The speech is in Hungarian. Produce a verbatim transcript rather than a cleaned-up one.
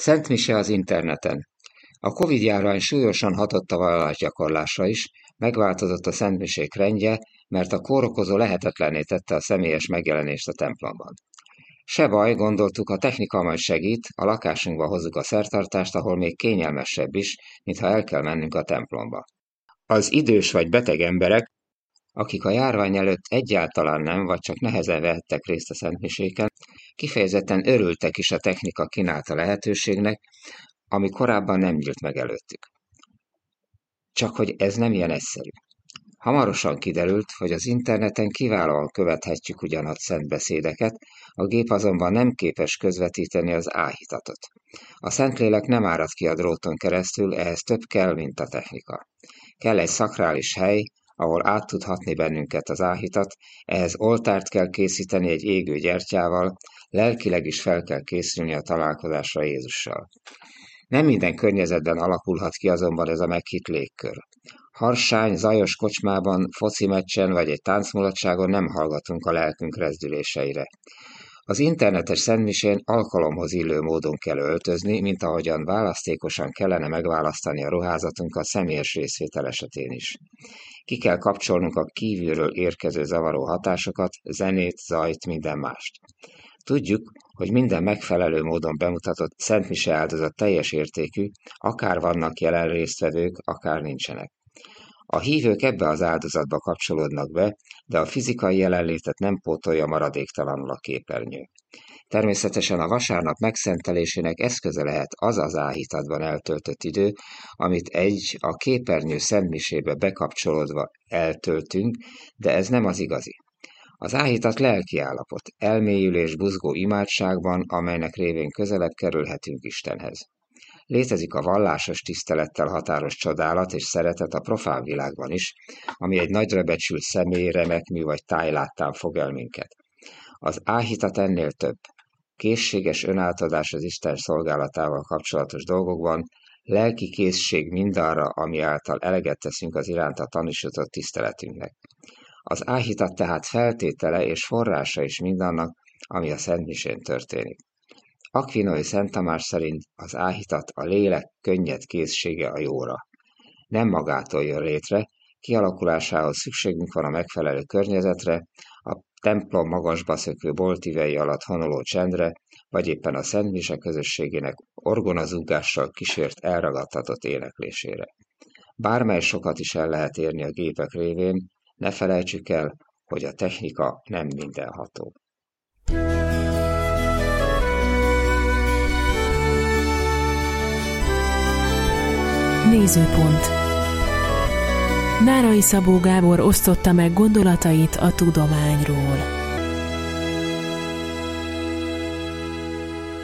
Szent mise az interneten. A Covid-járvány súlyosan hatott a vallásgyakorlásra is, megváltozott a szentmisék rendje, mert a kórokozó lehetetlenné tette a személyes megjelenést a templomban. Se baj, gondoltuk, a technika majd segít, a lakásunkba hozzuk a szertartást, ahol még kényelmesebb is, mintha el kell mennünk a templomba. Az idős vagy beteg emberek, akik a járvány előtt egyáltalán nem, vagy csak nehezen vehettek részt a szentmiséken, kifejezetten örültek is a technika kínálta lehetőségnek, ami korábban nem nyílt meg előttük. Csak hogy ez nem ilyen egyszerű. Hamarosan kiderült, hogy az interneten kiválóan követhetjük ugyan a szent beszédeket, a gép azonban nem képes közvetíteni az áhítatot. A Szentlélek nem árad ki a dróton keresztül, ehhez több kell, mint a technika. Kell egy szakrális hely, ahol át tud hatni bennünket az áhítat, ehhez oltárt kell készíteni egy égő gyertyával, lelkileg is fel kell készülni a találkozásra Jézussal. Nem minden környezetben alakulhat ki azonban ez a meghitt légkör. Harsány, zajos kocsmában, foci meccsen vagy egy táncmulatságon nem hallgatunk a lelkünk rezdüléseire. Az internetes szentmisén alkalomhoz illő módon kell öltözni, mint ahogyan választékosan kellene megválasztani a ruházatunkat személyes részvétel esetén is. Ki kell kapcsolnunk a kívülről érkező zavaró hatásokat, zenét, zajt, minden mást. Tudjuk, hogy minden megfelelő módon bemutatott szentmise áldozat teljes értékű, akár vannak jelen résztvevők, akár nincsenek. A hívők ebbe az áldozatba kapcsolódnak be, de a fizikai jelenlétet nem pótolja maradéktalanul a képernyő. Természetesen a vasárnap megszentelésének eszköze lehet az az áhítatban eltöltött idő, amit egy a képernyő szentmisébe bekapcsolódva eltöltünk, de ez nem az igazi. Az áhítat lelki állapot, elmélyülés buzgó imádságban, amelynek révén közelebb kerülhetünk Istenhez. Létezik a vallásos tisztelettel határos csodálat és szeretet a profán világban is, ami egy nagyra becsült személy, remekmű vagy tájláttán fog el minket. Az áhítat ennél több. Készséges önátadás az Isten szolgálatával kapcsolatos dolgokban, lelki készség mindarra, ami által eleget teszünk az iránta tanúsított tiszteletünknek. Az áhítat tehát feltétele és forrása is mindannak, ami a szentmisén történik. Akvinói Szent Tamás szerint az áhítat a lélek könnyed készsége a jóra. Nem magától jön létre, kialakulásához szükségünk van a megfelelő környezetre, a templom magasba szökő boltívei alatt honoló csendre, vagy éppen a szentmise közösségének orgonazúgással kísért elragadtatott éneklésére. Bármely sokat is el lehet érni a gépek révén, ne felejtsük el, hogy a technika nem mindenható. Nézőpont. Nárai Szabó Gábor osztotta meg gondolatait a tudományról.